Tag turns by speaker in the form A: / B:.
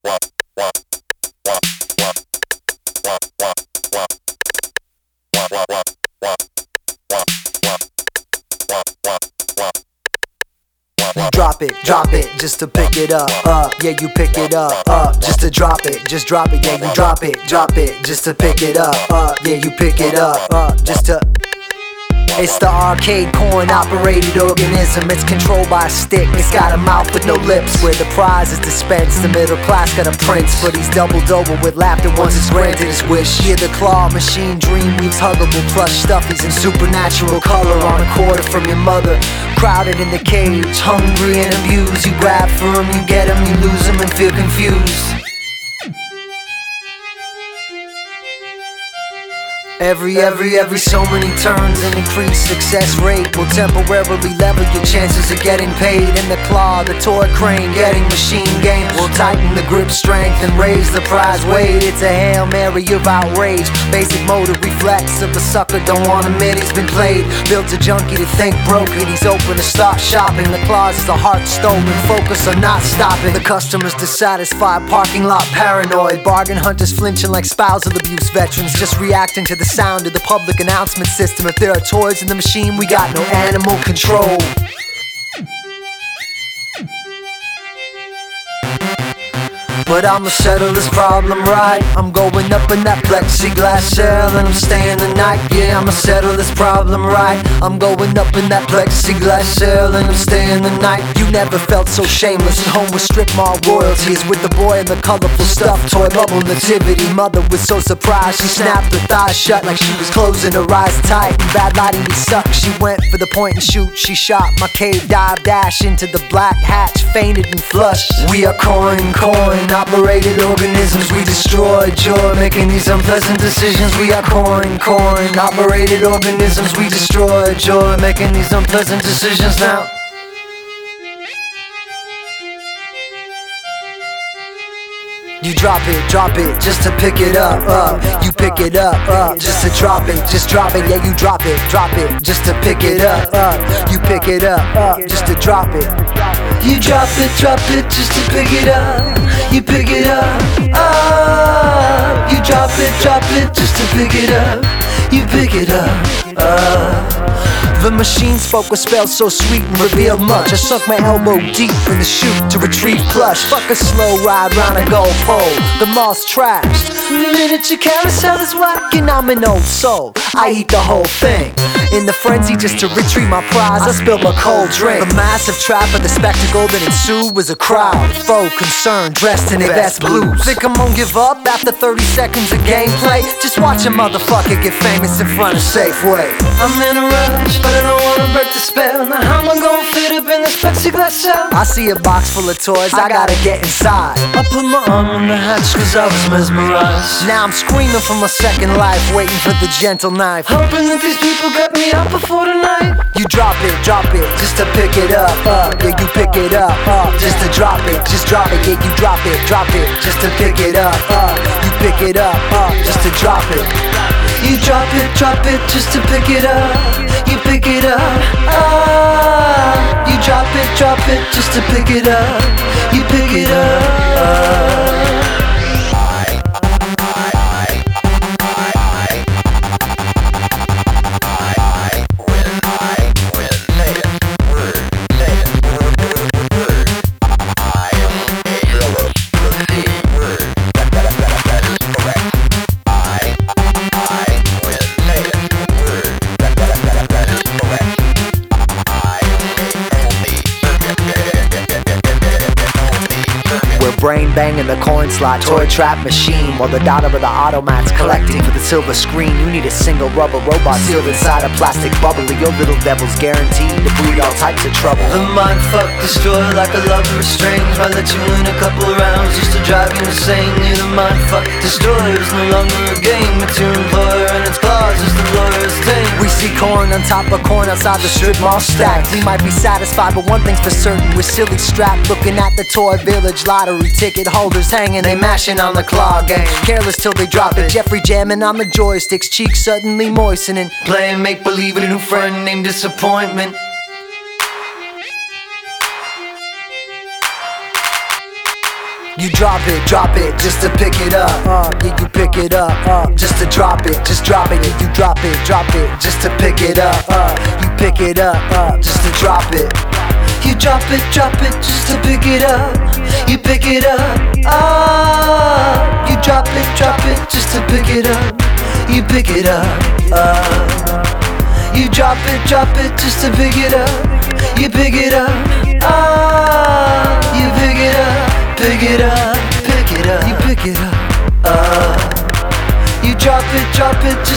A: Drop it, just to pick it up, yeah, you pick it up, just to drop it, just drop it, yeah, you drop it, just to pick it up, yeah, you pick it up, just to. It's the arcade coin-operated organism. It's controlled by a stick. It's got a mouth with no lips. Where the prize is dispensed, the middle class got a prince. But he's doubled over with laughter once it's granted his wish. Yeah, the claw machine dream weaves huggable plush stuffies in supernatural color on a quarter from your mother. Crowded in the cage, hungry and abused. You grab for him, you get him, you lose him and feel confused. Every so many turns, an increased success rate will temporarily level your chances of getting paid. In the claw, the toy crane, getting machine game will tighten the grip strength and raise the prize weight. It's a Hail Mary of outrage, basic motor reflex of a sucker don't want to admit he's been played. Built a junkie to think broken, he's open to start shopping. The claws is a heart stolen, focus on not stopping. The customers dissatisfied, parking lot paranoid. Bargain hunters flinching like spousal abuse veterans, just reacting to the sound of the public announcement system. If there are toys in the machine, we got no animal control. But I'ma settle this problem right. I'm going up in that plexiglass cell and I'm staying the night. Yeah, I'ma settle this problem right. I'm going up in that plexiglass cell and I'm staying the night. You never felt so shameless at home with strip mall royalties, with the boy in the colorful stuffed toy bubble nativity. Mother was so surprised she snapped her thighs shut like she was closing her eyes tight. And bad lighting me sucked. She went for the point and shoot. She shot my cave dive dash into the black hatch, fainted and flushed. We are coin operated organisms, we destroy joy, making these unpleasant decisions. We are coin operated organisms, we destroy joy, making these unpleasant decisions now. You drop it, just to pick it up, you pick it up, just to drop it, yeah, you drop it, just to pick it up, you pick it up, just to drop it. You drop it, just to pick it up, you pick it up, you drop it, just to pick it up, you pick it up. The machine spoke a spell so sweet and revealed much. I sunk my elbow deep in the chute to retrieve plush. Fuck a slow ride round a gold pole, the mall's trashed. The miniature carousel is whacking, I'm an old soul. I eat the whole thing. In the frenzy just to retrieve my prize, I spilled my cold drink. The massive trap of the spectacle that ensued was a crowd, faux concerned, dressed in their best blues. Think I'm gonna give up after 30 seconds of gameplay? Just watch a motherfucker get famous in front of Safeway. I'm in a rush, but I don't wanna break the spell. Now how am I gonna fit up in this plexiglass cell? I see a box full of toys, I gotta get inside. I put my arm on the hatch cause I was mesmerized. Now I'm screaming for my second life, waiting for the gentle knife, hoping that these people got me up before tonight. You drop it, just to pick it up, yeah, you pick it up, just to drop it, yeah, you drop it, just to pick it up, you pick it up, just to drop it. You drop it, just to pick it up, you pick it up, you drop it, just to pick it up, you pick it up. Brain banging the coin slot, toy trap machine, while the dot over the automat's collecting for the silver screen. You need a single rubber robot sealed inside a plastic bubble. Your little devil's guaranteed to breed all types of trouble. The mind fuck destroy like a lover estranged. Might let you win a couple rounds just to drive you insane. Yeah, the mind fuck destroy is no longer a game. It's your employer and its claws is the lawyer's thing. We see corn on top of corn outside the strip mall stacked. We might be satisfied, but one thing's for certain, we're silly strapped, looking at the toy village lottery ticket holders hanging, they mashing on the claw game, careless till they drop it. Jeffrey jamming on the joysticks, cheeks suddenly moistening, playing make-believe with a new friend named Disappointment. You drop it just to pick it up. Yeah, you pick it up, just to drop it, just drop it. Yeah, you drop it just to pick it up. You pick it up, just to drop it. You drop it just to pick it up. You pick it up, you drop it just to pick it up. You pick it up, you drop it just to pick it up. You pick it up, you pick it up. Pick it up, you pick it up, you drop it